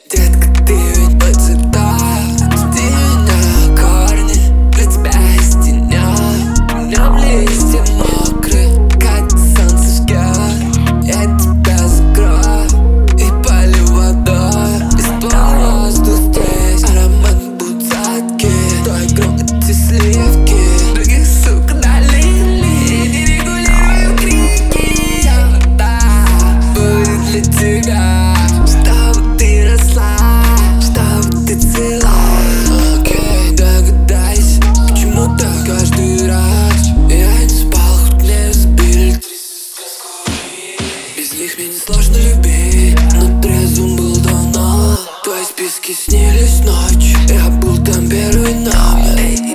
Детка, ты ведь под цветок, ты на корне, для тебя есть тенёк. У меня листья мокрые, как солнце жгёт. Я тебя закрою и полью водой. Из твоего воздух здесь аромат будзатки. Твой гром эти сливки, других сука долили. Не регулирую крики. Вся вода будет для тебя, чтобы ты росла, чтобы ты цела. Окей, догадайся, почему так каждый раз. Я не спал, хоть мне разбили. Без них мне несложно любить, но трезвым был давно. Твои списки снились ночью, я был там первый номер.